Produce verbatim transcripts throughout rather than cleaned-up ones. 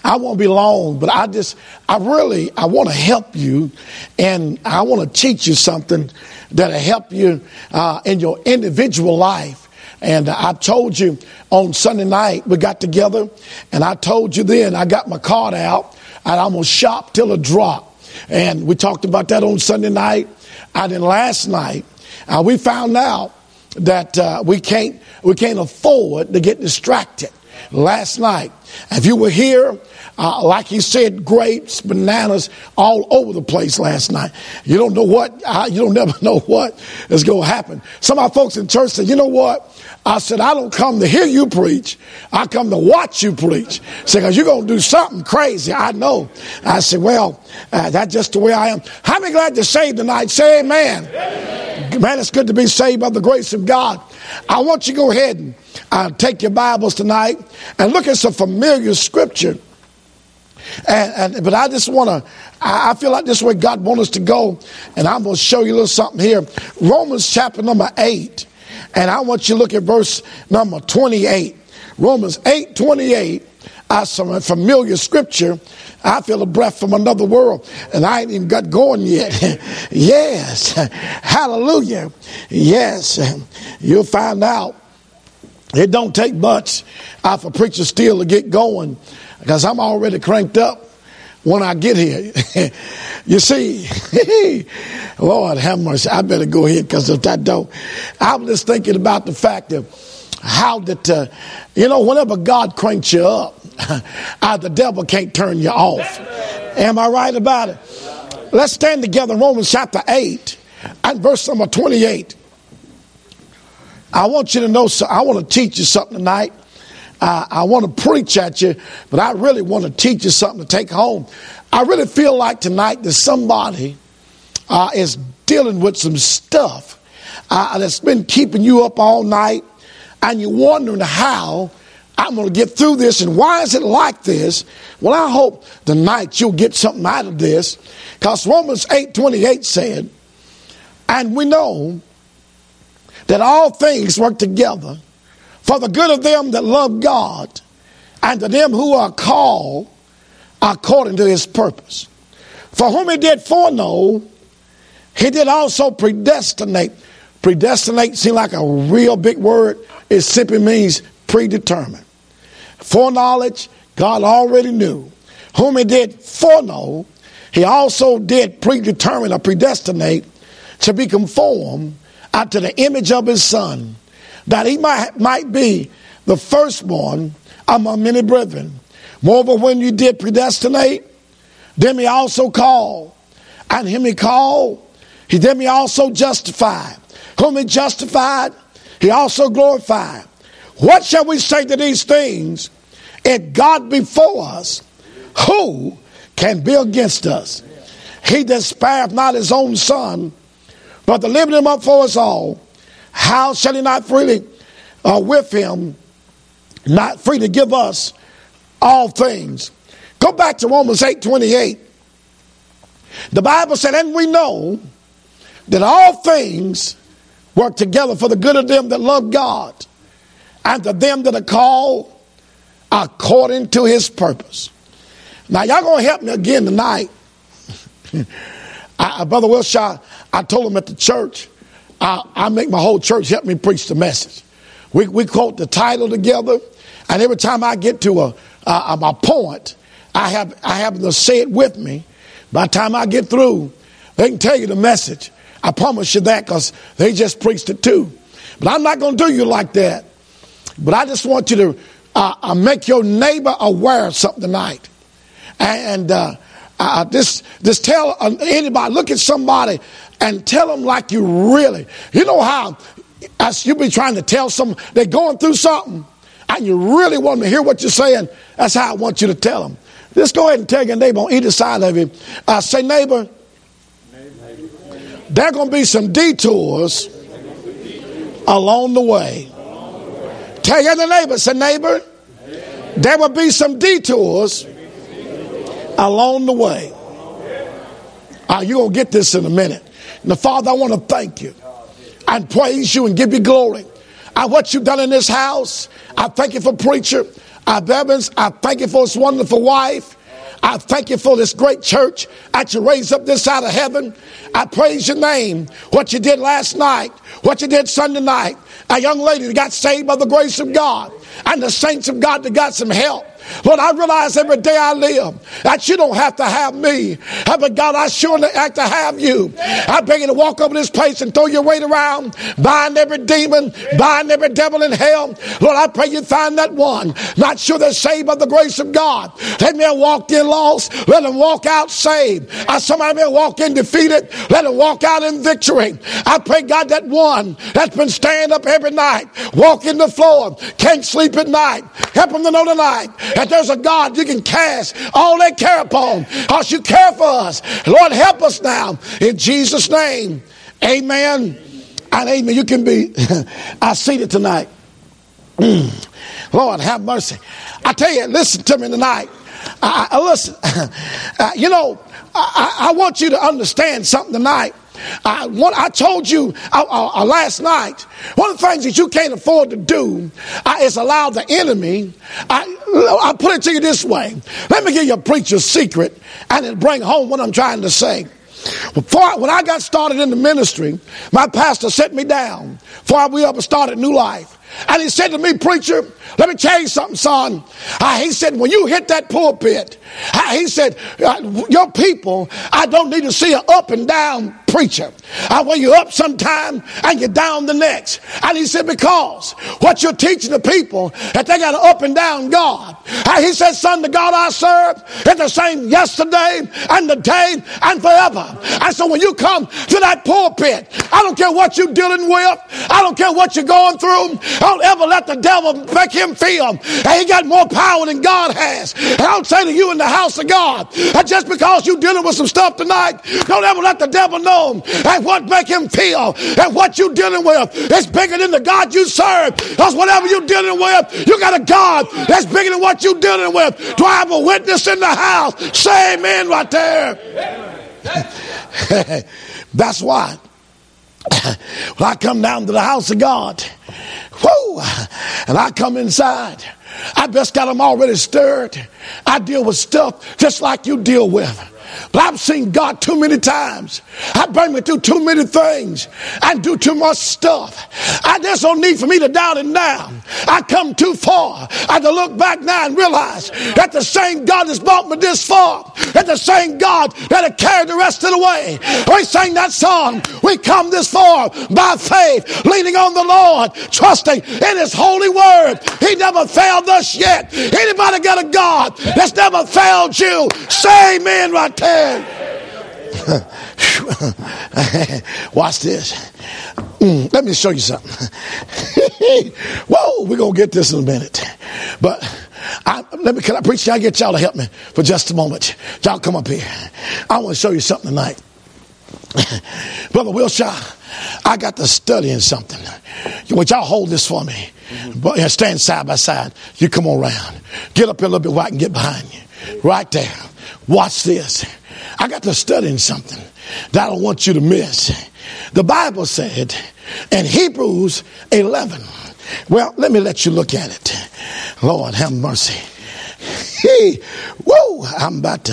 I won't be long, but I just, I really, I want to help you, and I want to teach you something that'll help you uh, in your individual life. And I told you on Sunday night, we got together, and I told you then, I got my card out, and I'm going to shop till a drop. And we talked about that on Sunday night. And then last night, uh, we found out that uh, we can't we can't afford to get distracted. Last night, if you were here, uh, like he said, grapes, bananas, all over the place last night. You don't know what, uh, you don't never know what is going to happen. Some of our folks in church said, you know what? I said, I don't come to hear you preach. I come to watch you preach. Say, because you're going to do something crazy. I know. I said, well, uh, that's just the way I am. How many glad you're saved tonight? Say amen. Amen. Man, it's good to be saved by the grace of God. I want you to go ahead and uh, take your Bibles tonight and look at some familiar scripture. And, and but I just want to, I, I feel like this is where God wants us to go. And I'm going to show you a little something here. Romans chapter number eight. And I want you to look at verse number twenty-eight. Romans eight twenty-eight. Uh, some familiar scripture. I feel a breath from another world, and I ain't even got going yet. Yes. Hallelujah. Yes. You'll find out. It don't take much uh, for preachers still to get going, because I'm already cranked up when I get here. You see, Lord have mercy. I better go ahead, because if I don't, I'm just thinking about the fact of how that, uh, you know, whenever God cranks you up, uh, the devil can't turn you off. Am I right about it? Let's stand together in Romans chapter eight and verse number twenty-eight. I want you to know, so I want to teach you something tonight. Uh, I want to preach at you, but I really want to teach you something to take home. I really feel like tonight that somebody uh, is dealing with some stuff uh, that's been keeping you up all night, and you're wondering how I'm going to get through this, and why is it like this? Well, I hope tonight you'll get something out of this, because Romans eight twenty-eight said, and we know that all things work together for the good of them that love God, and to them who are called according to his purpose. For whom he did foreknow, he did also predestinate. Predestinate seems like a real big word. It simply means predetermined. Foreknowledge, God already knew. Whom he did foreknow, he also did predetermine or predestinate to be conformed unto the image of his son, that he might, might be the firstborn among many brethren. Moreover, when you did predestinate, then he also called. And him he called, he then he also justified. Whom he justified, he also glorified. What shall we say to these things? If God be for us, who can be against us? He that spareth not his own son, but delivered him up for us all, how shall he not freely uh, with him, not free to give us all things? Go back to Romans eight twenty-eight. The Bible said, and we know that all things work together for the good of them that love God, and to them that are called according to his purpose. Now, y'all going to help me again tonight. I, Brother Wilshire, I told him at the church, I, I make my whole church help me preach the message. We, we quote the title together, and every time I get to a, a, a point, I have, I have to say it with me. By the time I get through, they can tell you the message. I promise you that, because they just preached it too. But I'm not going to do you like that. But I just want you to uh, uh, make your neighbor aware of something tonight. And uh, uh, just, just tell anybody, look at somebody and tell them like you really. You know how as you be trying to tell someone they're going through something, and you really want them to hear what you're saying? That's how I want you to tell them. Just go ahead and tell your neighbor on either side of you. Uh, say, neighbor, there are going to be some detours along the way. Tell your other neighbor, say, neighbor, there will be some detours along the way. Uh, you're going to get this in a minute. Now, Father, I want to thank you and praise you and give you glory. I what you've done in this house. I thank you for preacher. Uh, Bevins, I thank you for this wonderful wife. I thank you for this great church that you raised up this side of heaven. I praise your name. What you did last night, what you did Sunday night. A young lady that got saved by the grace of God, and the saints of God that got some help. Lord, I realize every day I live that you don't have to have me. But God, I sure like to have you. I beg you to walk over this place and throw your weight around, bind every demon, bind every devil in hell. Lord, I pray you find that one, not sure they're saved by the grace of God. Let me walk in lost, let them walk out saved. Uh, somebody may walk in defeated, let them walk out in victory. I pray, God, that one that's been staying up every night, walking the floor, can't sleep at night, help them to know tonight that there's a God you can cast all that care upon, because you care for us. Lord, help us now in Jesus' name. Amen and amen. You can be I seated tonight. Lord, have mercy. I tell you, listen to me tonight. I, I listen. Uh, you know, I, I want you to understand something tonight. I, what I told you uh, uh, last night, one of the things that you can't afford to do uh, is allow the enemy. I, I'll put it to you this way. Let me give you a preacher's secret, and it'll bring home what I'm trying to say. Before, when I got started in the ministry, my pastor set me down before we ever started New Life. And he said to me, preacher, let me tell you something, son. Uh, he said, when you hit that pulpit, uh, he said, uh, your people, I don't need to see an up and down preacher. Uh, when you're up sometime and you're down the next. And he said, because what you're teaching the people, that they got an up and down God. Uh, he said, son, the God I serve is the same yesterday and today and forever. And so when you come to that pulpit, I don't care what you're dealing with. I don't care what you're going through. Don't ever let the devil make him feel that he got more power than God has. And I'll say to you in the house of God, that just because you're dealing with some stuff tonight, don't ever let the devil know that what make him feel that what you're dealing with is bigger than the God you serve. Because whatever you're dealing with, you got a God that's bigger than what you're dealing with. Do I have a witness in the house? Say amen right there. That's why when I come down to the house of God, whoo, and I come inside, I best got them already stirred. I deal with stuff just like you deal with. But I've seen God too many times. I bring me through too many things and do too much stuff. I, there's no need for me to doubt it now. I come too far. I have to look back now and realize that the same God that's brought me this far, that the same God that'll carry the rest of the way. We sang that song, we come this far by faith, leaning on the Lord, trusting in his holy word. He never failed us yet. Anybody got a God that's never failed you? Say amen right there. Watch this. Mm, let me show you something. Whoa, we're going to get this in a minute. But I, let me, can I preach? Can I get y'all to help me for just a moment? Y'all come up here. I want to show you something tonight. Brother Wilshire, I got to study in something. Would y'all hold this for me? But yeah, stand side by side. You come on around. Get up here a little bit where I can get behind you. Right there. Watch this. I got to study in something that I don't want you to miss. The Bible said in Hebrews eleven. Well, let me let you look at it. Lord, have mercy. Hey, whoa, I'm about to.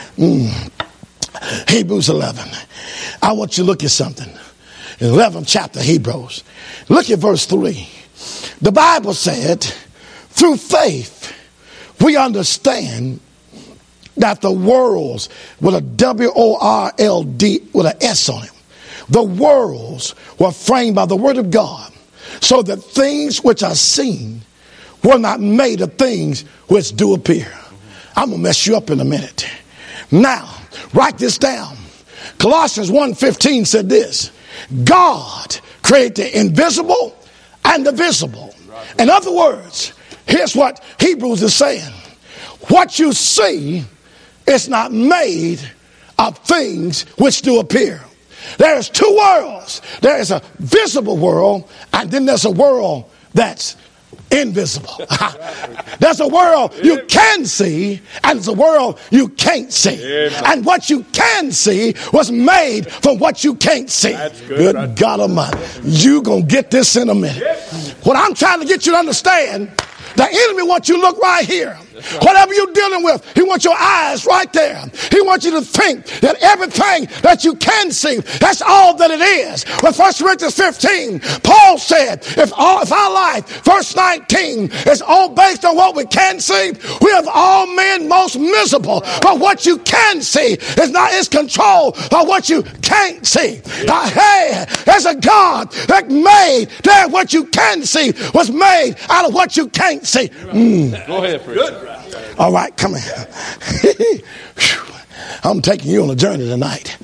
Mm. Hebrews eleven. I want you to look at something. eleventh chapter Hebrews. Look at verse three. The Bible said, through faith, we understand that the worlds, with a W O R L D, with an S on it, the worlds were framed by the word of God, so that things which are seen were not made of things which do appear. I'm going to mess you up in a minute. Now, write this down. Colossians one fifteen said this: God created the invisible and the visible. In other words, here's what Hebrews is saying. What you see is not made of things which do appear. There's two worlds. There is a visible world, and then there's a world that's invisible. There's a world you can see, and there's a world you can't see. Amen. And what you can see was made from what you can't see. That's good, good right. God Almighty. You gonna get this in a minute. What I'm trying to get you to understand, The enemy wants you to look right here. Right. Whatever you're dealing with, he wants your eyes right there. He wants you to think that everything that you can see, that's all that it is. With First Corinthians fifteen, Paul said, if, all, if our life, verse nineteen, is all based on what we can see, we have all men most miserable. But what you can see is not is controlled by what you can't see. Yeah. Now, hey, there's a God that made that what you can see was made out of what you can't see. Mm. Go ahead, Good. All right, come here. I'm taking you on a journey tonight.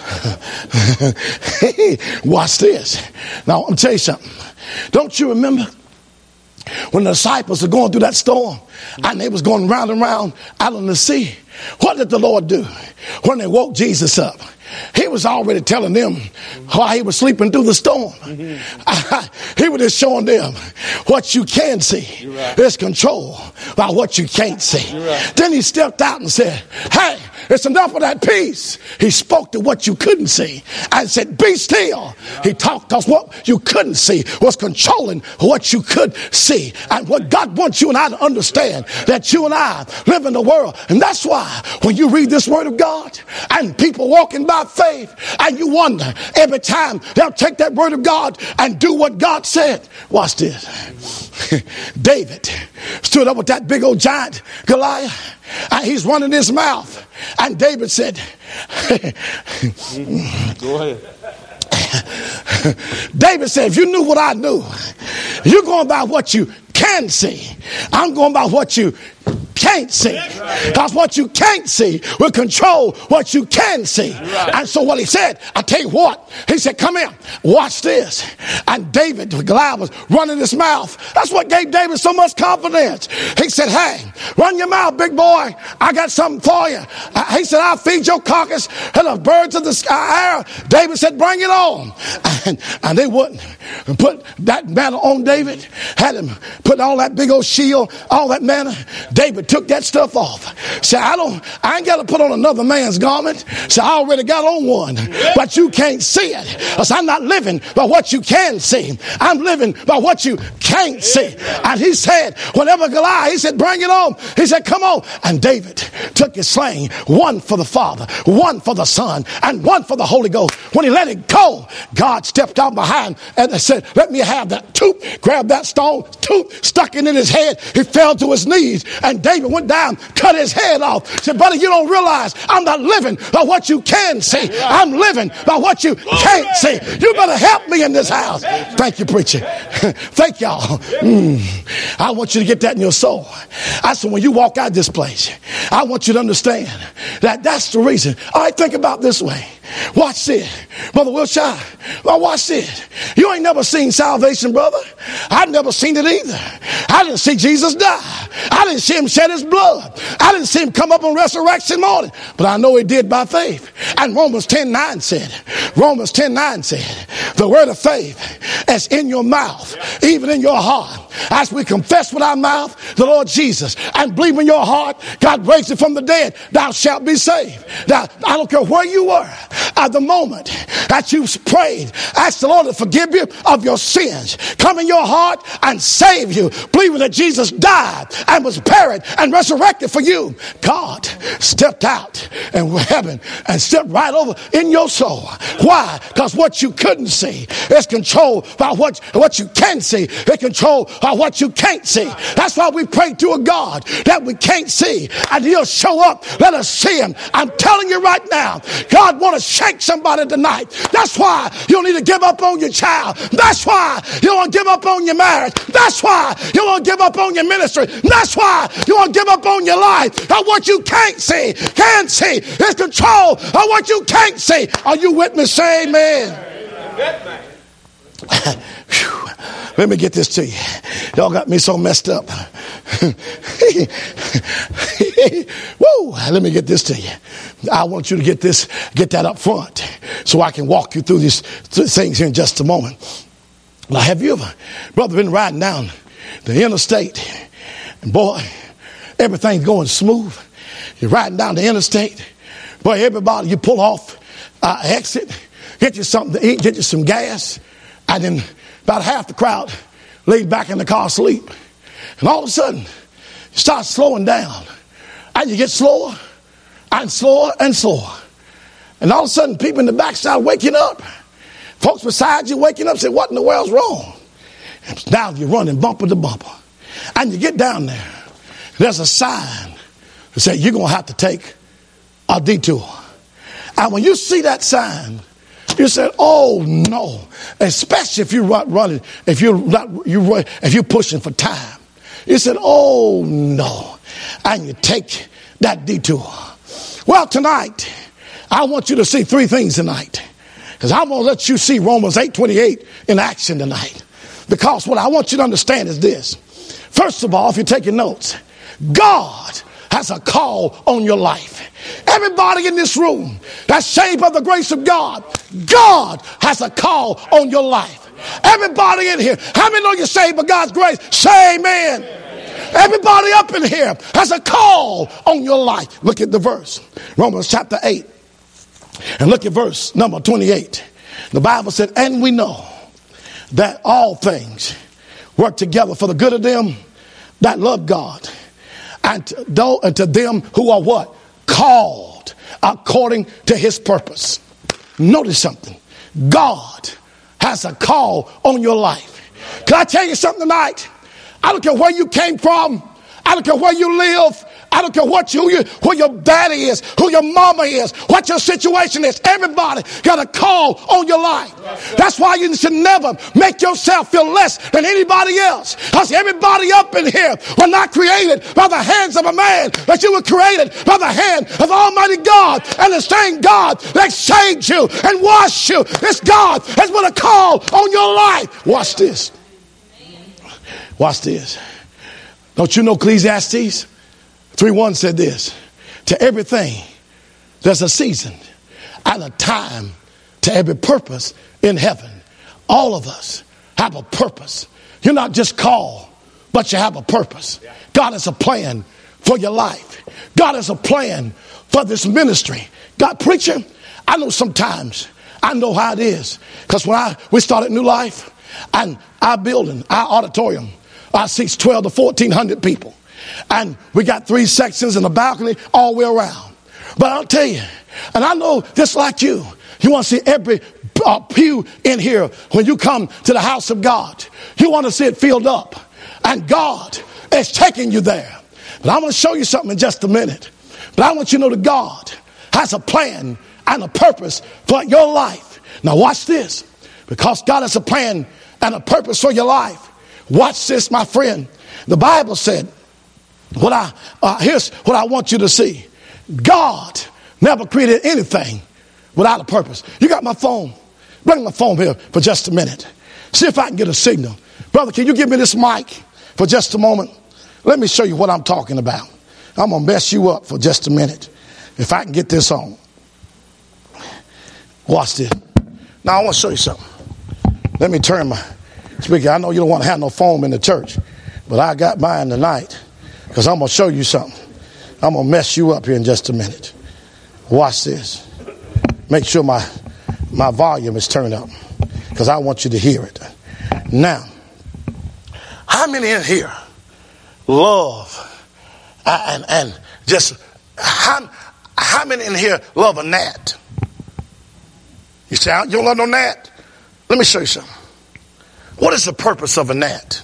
Watch this. Now, I'm going to tell you something. Don't you remember when the disciples were going through that storm and they was going round and round out on the sea? What did the Lord do when they woke Jesus up? He was already telling them why he was sleeping through the storm. Mm-hmm. He was just showing them what you can see. Right. There's control by what you can't see. Right. Then he stepped out and said, hey, it's enough of that peace. He spoke to what you couldn't see and said, be still. Right. He talked because what you couldn't see was controlling what you could see. And what God wants you and I to understand, that you and I live in the world. And that's why when you read this word of God and people walking by faith, and you wonder every time they'll take that word of God and do what God said. Watch this. David stood up with that big old giant Goliath, and he's running his mouth, and David said, go ahead. David said, if you knew what I knew, you're going by what you can see. I'm going by what you can't see. Because what you can't see will control what you can see. And so what he said, I tell you what, he said, come here, watch this. And David, Goliath was running his mouth. That's what gave David so much confidence. He said, hey, run your mouth, big boy. I got something for you. He said, I'll feed your carcass and the birds of the sky. David said, bring it on. And, and they wouldn't put that mantle on David, had him put all that big old shield, all that mantle. David took that stuff off. Said, I don't, I ain't got to put on another man's garment. So I already got on one, but you can't see it. Because I'm not living by what you can see. I'm living by what you can't see. And he said, whenever Goliath, he said, bring it on. He said, come on. And David took his sling, one for the Father, one for the Son, and one for the Holy Ghost. When he let it go, God stepped out behind and said, let me have that. Toop, grabbed that stone, toop, stuck it in his head. He fell to his knees, and David went down, cut his head off. Said, buddy, you don't realize I'm not living by what you can see. I'm living by what you can't see. You better help me in this house. Thank you, preacher. Thank y'all. Mm. I want you to get that in your soul. I said, when you walk out this place, I want you to understand that that's the reason. All right, think about this way. Watch this. Brother Wilshire, well, watch this. You ain't never seen salvation, brother. I've never seen it either. I didn't see Jesus die. I didn't see him shed his blood. I didn't see him come up on resurrection morning. But I know he did by faith. And Romans ten nine said, Romans ten nine said, the word of faith is in your mouth, even in your heart. As we confess with our mouth the Lord Jesus and believe in your heart, God raised him from the dead, thou shalt be saved. Now, I don't care where you were at the moment that you prayed, ask the Lord to forgive you of your sins, come in your heart and save you, believing that Jesus died and was buried and resurrected for you. God stepped out in heaven and stepped right over in your soul. Why? Because what you couldn't see is controlled by what, what you can see. It's controlled by what you can't see. That's why we pray to a God that we can't see, and he'll show up. Let us see him. I'm telling you right now, God wants to shake somebody tonight. That's why you don't need to give up on your child. That's why you don't give up on your marriage. That's why you don't give up on your ministry. That's why you don't give up on your life. And what you can't see, can see, is control of what you can't see. Are you with me? Say amen. Let me get this to you. Y'all got me so messed up. Woo! Let me get this to you. I want you to get this, get that up front, so I can walk you through these things here in just a moment. Now, have you ever, brother, been riding down the interstate, and boy, everything's going smooth. You're riding down the interstate, boy, everybody, you pull off uh, exit, get you something to eat, get you some gas, and then about half the crowd laid back in the car asleep. And all of a sudden, you start slowing down. And you get slower and slower and slower. And all of a sudden, people in the back start waking up. Folks beside you waking up say, what in the world's wrong? And now you're running bumper to bumper. And you get down there. There's a sign that says you're going to have to take a detour. And when you see that sign, you said, "Oh no!" Especially if you're running, if you're not, you run, if you're pushing for time. You said, "Oh no!" And you take that detour. Well, tonight I want you to see three things tonight, because I'm going to let you see Romans eight twenty-eight in action tonight. Because what I want you to understand is this: first of all, if you're taking notes, God has a call on your life. Everybody in this room that's saved by the grace of God, God has a call on your life. Everybody in here, how many know you're saved by God's grace? Say amen. Everybody up in here has a call on your life. Look at the verse, Romans chapter eight, and look at verse number twenty-eight. The Bible said, and we know that all things work together for the good of them that love God, and to, though, and to them who are what? Called according to his purpose. Notice something. God has a call on your life. Can I tell you something tonight? I don't care where you came from. I don't care where you live. I don't care what you, who, you, who your daddy is, who your mama is, what your situation is. Everybody got a call on your life. That's why you should never make yourself feel less than anybody else. Because everybody up in here were not created by the hands of a man, but you were created by the hand of Almighty God. And the same God that saved you and washed you, this God has put a call on your life. Watch this. Watch this. Don't you know Ecclesiastes three one said this: to everything there's a season and a time to every purpose in heaven. All of us have a purpose. You're not just called, but you have a purpose. God has a plan for your life. God has a plan for this ministry. God, preacher, I know sometimes, I know how it is. Because when I we started New Life, and our building, our auditorium, our seats twelve to fourteen hundred people. And we got three sections and a balcony all the way around. But I'll tell you, and I know just like you, you want to see every uh, pew in here when you come to the house of God. You want to see it filled up. And God is taking you there. But I'm going to show you something in just a minute. But I want you to know that God has a plan and a purpose for your life. Now watch this. Because God has a plan and a purpose for your life. Watch this, my friend. The Bible said, what I uh, here's what I want you to see. God never created anything without a purpose. You got my phone? Bring my phone here for just a minute. See if I can get a signal. Brother, can you give me this mic for just a moment? Let me show you what I'm talking about. I'm going to mess you up for just a minute. If I can get this on. Watch this. Now I want to show you something. Let me turn my speaker. I know you don't want to have no phone in the church, but I got mine tonight. Because I'm going to show you something. I'm going to mess you up here in just a minute. Watch this. Make sure my my volume is turned up. Because I want you to hear it. Now, how many in here love and, and just, how, how many in here love a gnat? You say, you don't love no gnat? Let me show you something. What is the purpose of a gnat?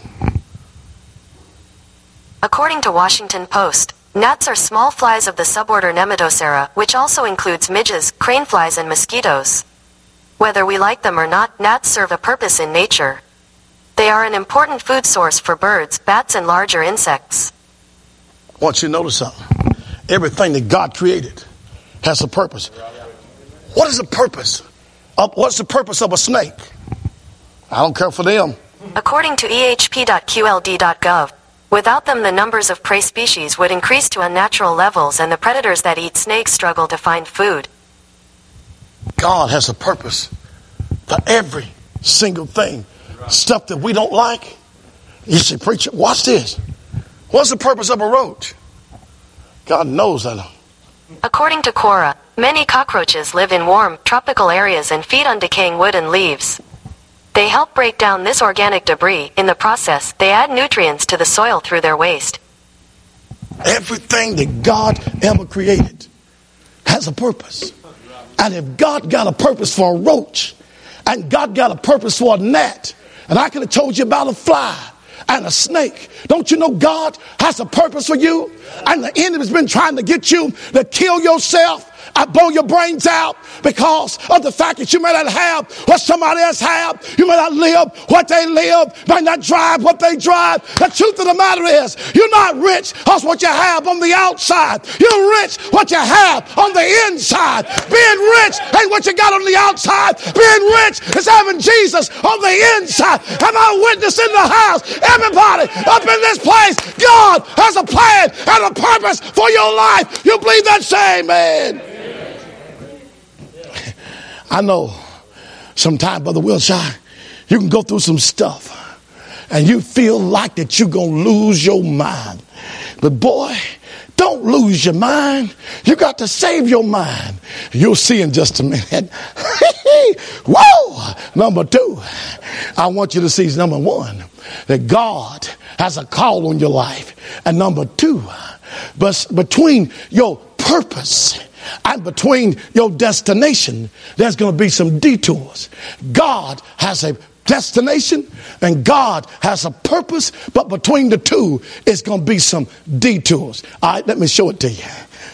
According to Washington Post, gnats are small flies of the suborder Nematoceras, which also includes midges, crane flies, and mosquitoes. Whether we like them or not, gnats serve a purpose in nature. They are an important food source for birds, bats, and larger insects. I want you to notice something. Everything that God created has a purpose. What is the purpose? Of, what's the purpose of a snake? I don't care for them. According to E H P dot Q L D dot gov, without them the numbers of prey species would increase to unnatural levels and the predators that eat snakes struggle to find food. God has a purpose for every single thing. Stuff that we don't like. You say, preacher, watch this. What's the purpose of a roach? God knows that. According to Quora, many cockroaches live in warm, tropical areas and feed on decaying wood and leaves. They help break down this organic debris. In the process, they add nutrients to the soil through their waste. Everything that God ever created has a purpose. And if God got a purpose for a roach, and God got a purpose for a gnat, and I could have told you about a fly and a snake, don't you know God has a purpose for you? And the enemy's been trying to get you to kill yourself. I blow your brains out because of the fact that you may not have what somebody else have. You may not live what they live, may not drive what they drive. The truth of the matter is, you're not rich because what you have on the outside. You're rich what you have on the inside. Being rich ain't what you got on the outside. Being rich is having Jesus on the inside. Am I a witness in the house? Everybody up in this place, God has a plan and a purpose for your life. You believe that? Say amen. I know sometimes, Brother Wilshire, you can go through some stuff and you feel like that you're going to lose your mind. But boy, don't lose your mind. You got to save your mind. You'll see in just a minute. Whoa! Number two, I want you to see number one, that God has a call on your life. And number two, but between your purpose and between your destination, there's going to be some detours. God has a destination and God has a purpose, but between the two, it's going to be some detours. All right, let me show it to you.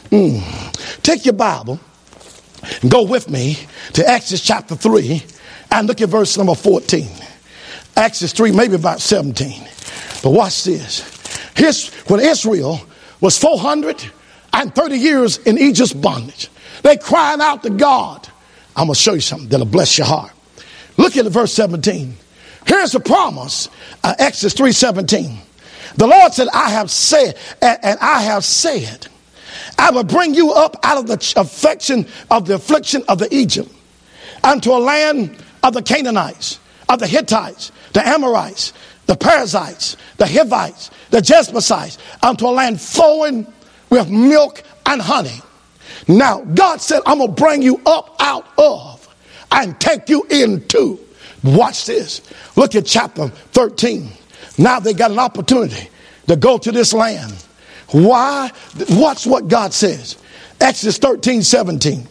Mm. Take your Bible and go with me to Exodus chapter three and look at verse number fourteen. Exodus three, maybe about seventeen. But watch this. Here's when Israel was four hundred thirty years in Egypt's bondage. They crying out to God. I'm going to show you something that'll bless your heart. Look at verse seventeen. Here's the promise, uh, Exodus three seventeen. The Lord said, I have said, and, and I have said, I will bring you up out of the affliction of the affliction of the Egypt unto a land of the Canaanites, of the Hittites, the Amorites, the Perizzites, the Hivites, the Jebusites, unto a land flowing with milk and honey. Now, God said, I'm going to bring you up out of and take you into. Watch this. Look at chapter thirteen. Now they got an opportunity to go to this land. Why? Watch what God says. Exodus thirteen seventeen.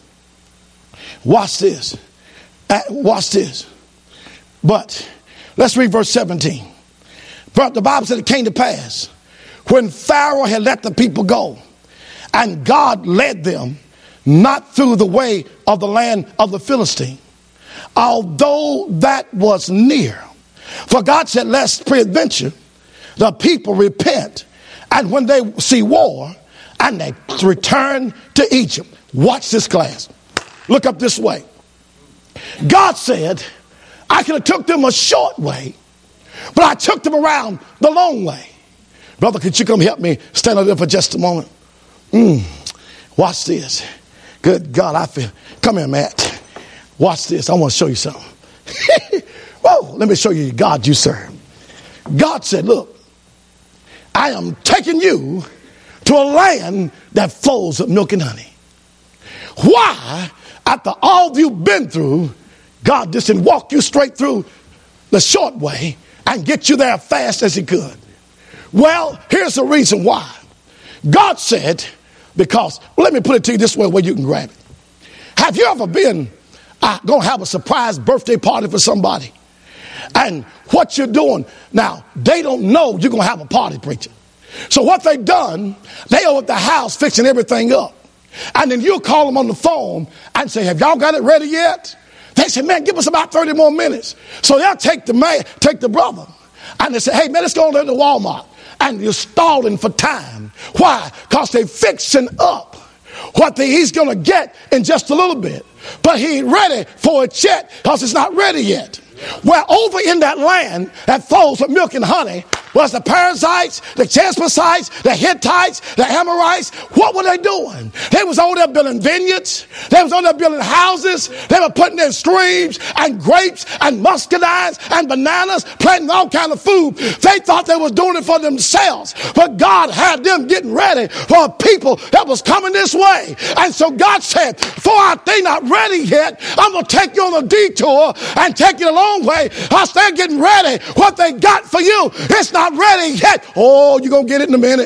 Watch this. Watch this. But let's read verse seventeen. But the Bible said it came to pass when Pharaoh had let the people go, and God led them not through the way of the land of the Philistine, although that was near. For God said, lest peradventure the people repent, and when they see war, and they return to Egypt. Watch this, class. Look up this way. God said, I could have took them a short way, but I took them around the long way. Brother, could you come help me stand up there for just a moment? Mm. Watch this. Good God, I feel. Come here, Matt. Watch this. I want to show you something. Whoa, let me show you God you serve. God said, look, I am taking you to a land that flows with milk and honey. Why, after all you've been through, God just didn't walk you straight through the short way and get you there fast as he could? Well, here's the reason why. God said, because, well, let me put it to you this way where you can grab it. Have you ever been uh, going to have a surprise birthday party for somebody? And what you're doing, now, they don't know you're going to have a party, preacher. So what they done, they are at the house fixing everything up. And then you call them on the phone and say, have y'all got it ready yet? They say, man, give us about thirty more minutes. So they'll take the man, take the brother. And they say, hey, man, let's go to the Walmart. And you're stalling for time. Why? Because they're fixing up what the, he's going to get in just a little bit. But he ain't ready for it yet because it's not ready yet. Well, over in that land that flows with milk and honey was the Perizzites, the Jebusites, the Hittites, the Amorites. What were they doing? They was over there building vineyards. They was over there building houses. They were putting in streams and grapes and muscadines and bananas, planting all kind of food. They thought they was doing it for themselves. But God had them getting ready for a people that was coming this way. And so God said, for they not ready yet, I'm going to take you on a detour and take you along long way. I start getting ready. What they got for you, it's not ready yet. Oh, you're going to get it in a minute.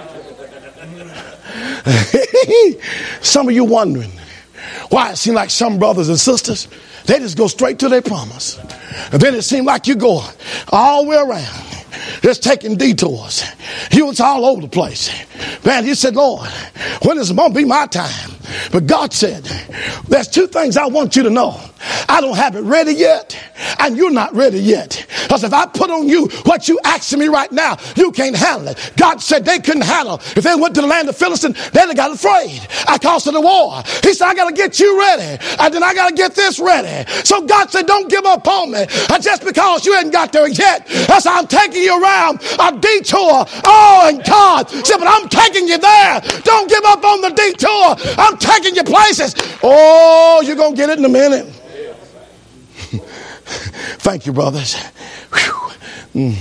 Some of you wondering why it seems like some brothers and sisters, they just go straight to their promise. And then it seems like you go all the way around. Just taking detours. You was all over the place. Man, you said, Lord, when is it going to be my time? But God said, there's two things I want you to know. I don't have it ready yet, and you're not ready yet. Because if I put on you what you asking me right now, you can't handle it. God said they couldn't handle it. If they went to the land of Philistine, they'd have got afraid. I caused the war. He said, I got to get you ready, and then I got to get this ready. So God said, don't give up on me. And just because you ain't got there yet, that's how I'm taking you around a detour. Oh, and God said, but I'm taking you there. Don't give up on the detour. I'm taking you places. Oh, you're going to get it in a minute. Thank you, brothers. Mm.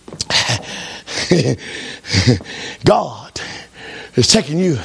God is taking you.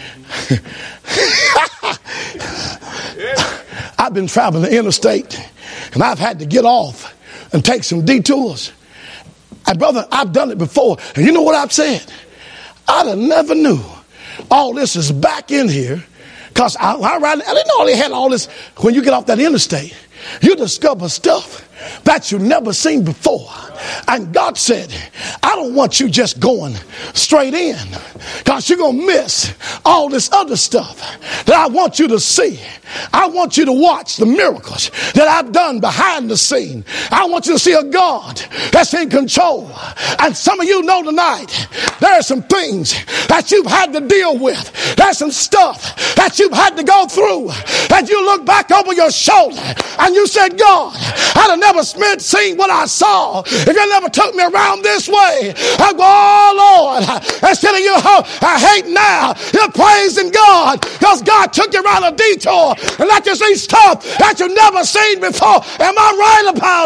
I've been traveling the interstate, and I've had to get off and take some detours. And brother, I've done it before, and you know what I've said? I'd have never knew all this is back in here, because I, I, I didn't know they had all this. When you get off that interstate, you discover stuff that you never seen before. And God said, I don't want you just going straight in, because you're going to miss all this other stuff that I want you to see. I want you to watch the miracles that I've done behind the scene. I want you to see a God that's in control. And some of you know tonight, there are some things that you've had to deal with. There's some stuff that you've had to go through, that you look back over your shoulder and you said, God, I'd have never seen what I saw if you never took me around this way. I go, oh Lord, instead of you I hate now, you're praising God because God took you around a detour and let you see stuff that you've never seen before. Am I right about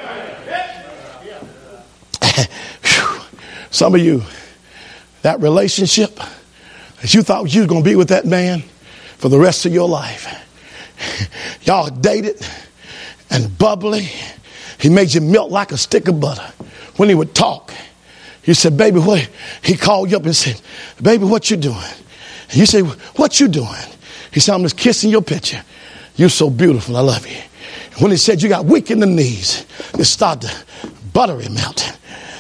it? Some of you, that relationship that you thought you were going to be with that man for the rest of your life, y'all dated and bubbly. He made you melt like a stick of butter. When he would talk, you said, baby, what? He called you up and said, baby, what you doing? And you say, what you doing? He said, I'm just kissing your picture. You're so beautiful. I love you. And when he said you got weak in the knees, it started to buttery melt.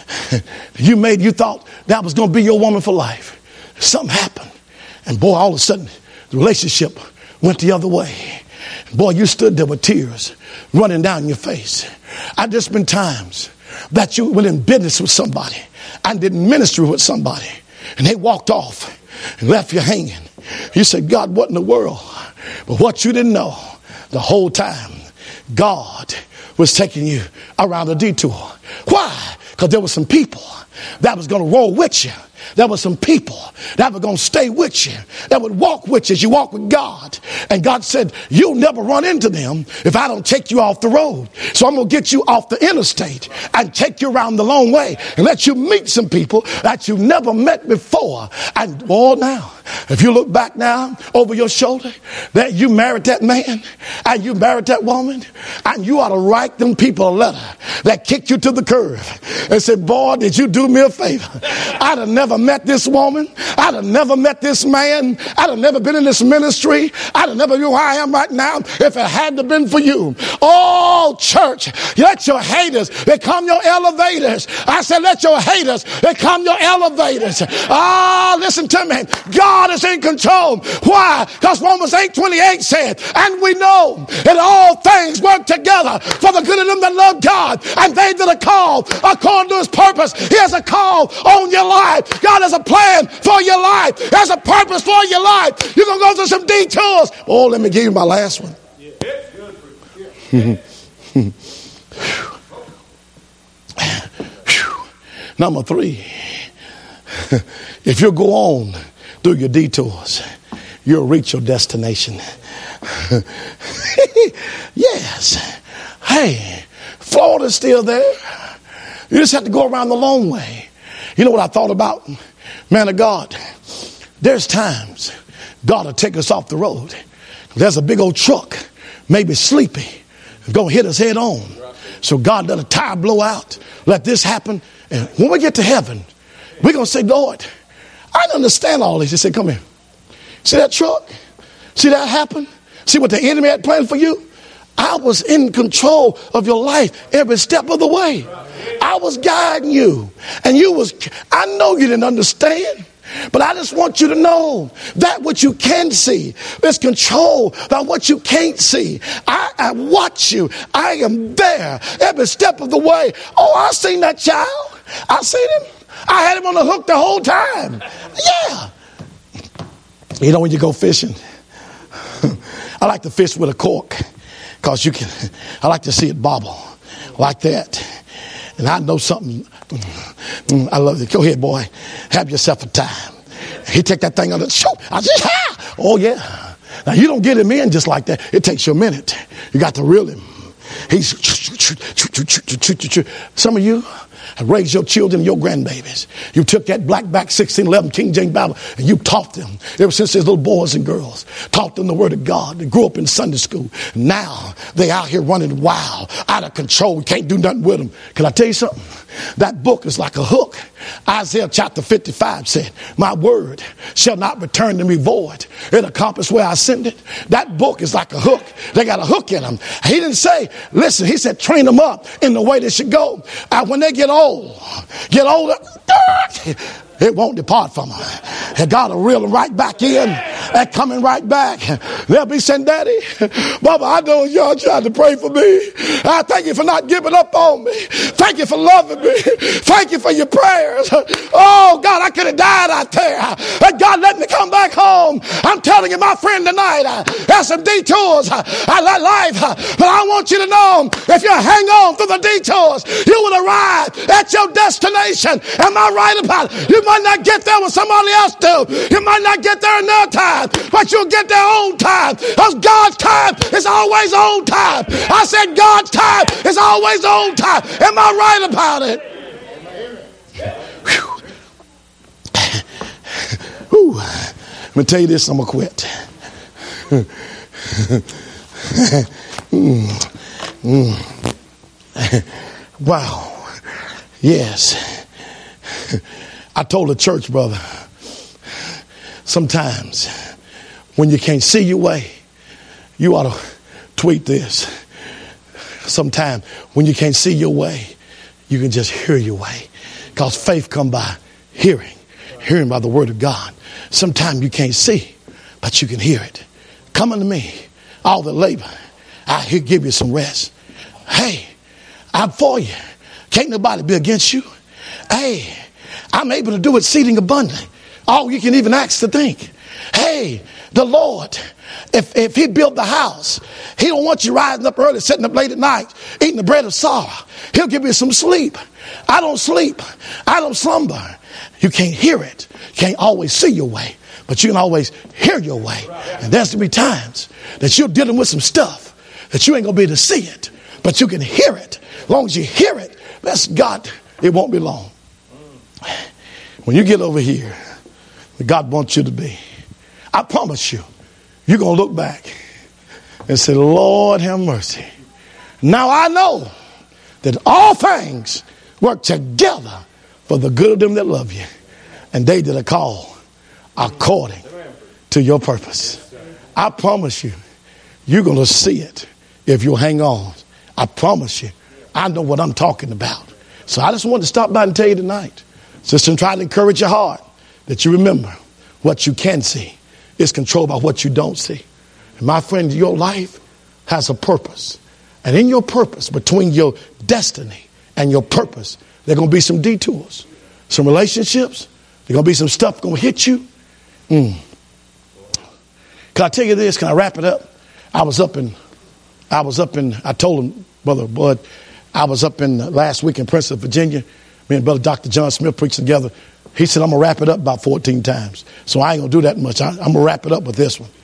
You made, you thought that was going to be your woman for life. Something happened. And boy, all of a sudden, the relationship went the other way. Boy, you stood there with tears running down your face. I've just been times that you went in business with somebody and did ministry with somebody, and they walked off and left you hanging. You said, God, what in the world? But what you didn't know, the whole time, God was taking you around a detour. Why? Because there were some people that was going to roll with you. There were some people that were going to stay with you, that would walk with you as you walk with God. And God said, you'll never run into them if I don't take you off the road. So I'm going to get you off the interstate and take you around the long way and let you meet some people that you've never met before. And oh, now, if you look back now over your shoulder, that you married that man and you married that woman, and you ought to write them people a letter that kicked you to the curb and said, boy, did you do me a favor? I'd have never met this woman. I'd have never met this man. I'd have never been in this ministry. I'd have never been where I am right now if it hadn't been for you. Oh, church, let your haters become your elevators. I said, let your haters become your elevators. Ah, listen to me. God is in control. Why? Because Romans eight twenty-eight said, and we know that all things work together for the good of them that love God and they that are called according to his purpose. He has a call on your life. God has a plan for your life. He has a purpose for your life. You're going to go through some detours. Oh, let me give you my last one. Number three, if you go on through your detours, you'll reach your destination. Yes. Hey, Florida's still there. You just have to go around the long way. You know what I thought about? Man of God, there's times God will take us off the road. There's a big old truck, maybe sleepy, going to hit us head on. So God let a tire blow out. Let this happen. And when we get to heaven, we're going to say, Lord, I don't understand all this. He said, come here. See that truck? See that happen? See what the enemy had planned for you? I was in control of your life every step of the way. I was guiding you. And you was, I know you didn't understand. But I just want you to know that what you can see is controlled by what you can't see. I, I watch you. I am there every step of the way. Oh, I seen that child. I seen him. I had him on the hook the whole time. Yeah. You know, when you go fishing, I like to fish with a cork because you can, I like to see it bobble like that. And I know something. I love it. Go ahead, boy. Have yourself a time. He take that thing on the show. I just, ha! Oh, yeah. Now, you don't get him in just like that. It takes you a minute. You got to reel him. He's, some of you have raised your children and your grandbabies. You took that black back sixteen eleven King James Bible and you taught them ever since they're little boys and girls. Taught them the word of God. They grew up in Sunday school. Now they out here running wild, out of control. We can't do nothing with them. Can I tell you something? That book is like a hook. Isaiah chapter fifty-five said, my word shall not return to me void. It accomplished where I send it. That book is like a hook. They got a hook in them. He didn't say, listen, he said, train them up in the way they should go. And when they get old, get older, it won't depart from them. And God will reel them right back in and coming right back. They'll be saying, Daddy, Mama, I know y'all tried to pray for me. I thank you for not giving up on me. Thank you for loving me. Thank you for your prayers. Oh, God, I could have died out there. But God let me come back home. I'm telling you, my friend, tonight, there's some detours. I like life, but I want you to know, if you hang on through the detours, you will arrive at your destination. Am I right about it? You might not get there when somebody else do. You might not get there in their time, but you'll get there on time. Because God's time is always on time. I said God's time is always on time. Am I right about it? Whew. Let me tell you this, I'm going to quit. mm. Mm. Wow. Yes. I told the church, brother, sometimes when you can't see your way, you ought to tweet this. Sometimes when you can't see your way, you can just hear your way. Because faith come by hearing, hearing by the word of God. Sometimes you can't see, but you can hear it. Come unto me, all the labor, I'll give you some rest. Hey, I'm for you. Can't nobody be against you. Hey, I'm able to do exceeding abundantly. All you can even ask to think. Hey, the Lord, if, if he built the house, he don't want you rising up early, sitting up late at night, eating the bread of sorrow. He'll give you some sleep. I don't sleep. I don't slumber. You can't hear it. You can't always see your way, but you can always hear your way. And there's going to be times that you're dealing with some stuff that you ain't going to be able to see it, but you can hear it. As long as you hear it, that's God, it won't be long. When you get over here, where God wants you to be, I promise you, you're going to look back and say, Lord, have mercy. Now I know that all things work together for the good of them that love you, and they that are called according to your purpose. I promise you, you're going to see it if you'll hang on. I promise you, I know what I'm talking about. So I just wanted to stop by and tell you tonight, just to try to encourage your heart, that you remember what you can see is controlled by what you don't see. And my friend, your life has a purpose. And in your purpose, between your destiny and your purpose, there are going to be some detours, some relationships. There's going to be some stuff going to hit you. Mm. Can I tell you this? Can I wrap it up? I was up in, I was up in, I told him, Brother Bud, I was up in uh, last week in Princeton, Virginia. Me and Brother Doctor John Smith preached together. He said, I'm going to wrap it up about fourteen times. So I ain't going to do that much. I, I'm going to wrap it up with this one.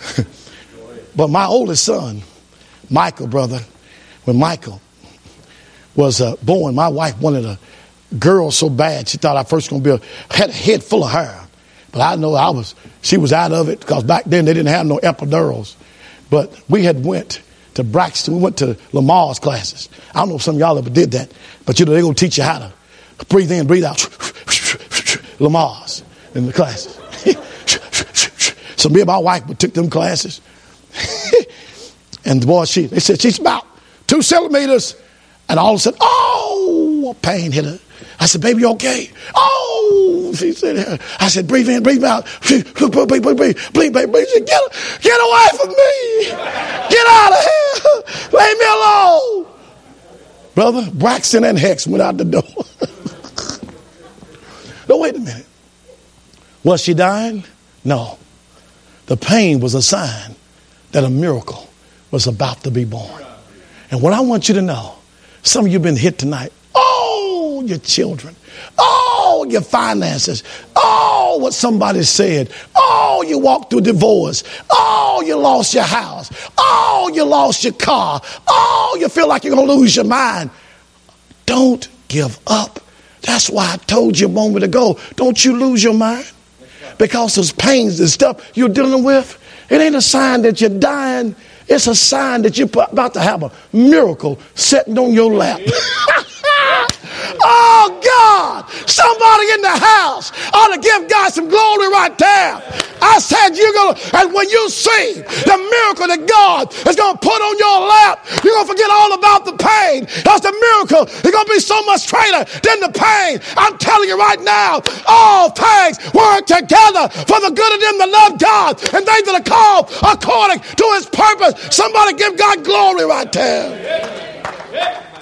But my oldest son, Michael, brother, when Michael was uh, born, my wife wanted a girl so bad. She thought I first going to be a, had a head full of hair. But I know I was, she was out of it because back then they didn't have no epidurals. But we had went to Braxton. We went to Lamar's classes. I don't know if some of y'all ever did that, but you know, they're going to teach you how to breathe in, breathe out. Lamar's in the classes. So me and my wife took them classes. And the boy, she, they said, she's about two centimeters. And all of a sudden, oh, a pain hit her. I said, baby, you okay? Oh, she said, I said, breathe in, breathe out. Breathe, breathe, breathe, breathe, breathe, breathe, breathe. She said, get, get away from me. Get out of here. Leave me alone. Brother, Braxton and Hex went out the door. No, wait a minute. Was she dying? No. The pain was a sign that a miracle was about to be born. And what I want you to know, some of you have been hit tonight. Oh, your children. Oh, your finances. Oh, what somebody said. Oh, you walked through divorce. Oh, you lost your house. Oh, you lost your car. Oh, you feel like you're going to lose your mind. Don't give up. That's why I told you a moment ago, don't you lose your mind. Because those pains and stuff you're dealing with, it ain't a sign that you're dying. It's a sign that you're about to have a miracle sitting on your lap. Oh, God. Somebody in the house ought to give God some glory right there. I said you're going to, and when you see the miracle that God is going to put on your lap, you're going to forget all about the pain. Because the miracle is going to be so much greater than the pain. I'm telling you right now, all things work together for the good of them that love God and they that are called according to his purpose. Somebody give God glory right there.